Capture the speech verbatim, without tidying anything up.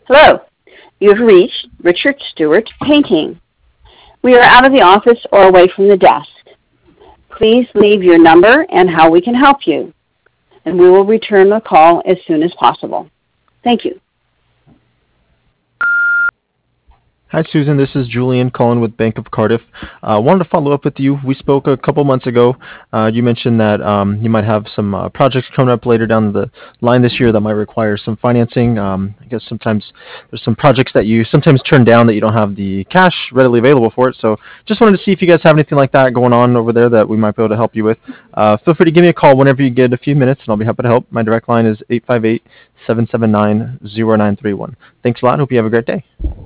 Hello, you have reached Richard Stewart Painting. We are out of the office or away from the desk. Please leave your number and how we can help you, and we will return the call as soon as possible. Thank you. Hi, Susan. This is Julian calling with Bank of Cardiff. I uh, wanted to follow up with you. We spoke a couple months ago. Uh, you mentioned that um, you might have some uh, projects coming up later down the line this year that might require some financing. Um, I guess sometimes there's some projects that you sometimes turn down that you don't have the cash readily available for it. So just wanted to see if you guys have anything like that going on over there that we might be able to help you with. Uh, feel free to give me a call whenever you get a few minutes, and I'll be happy to help. My direct line is eight five eight, seven seven nine, zero nine three one. Thanks a lot. Hope you have a great day.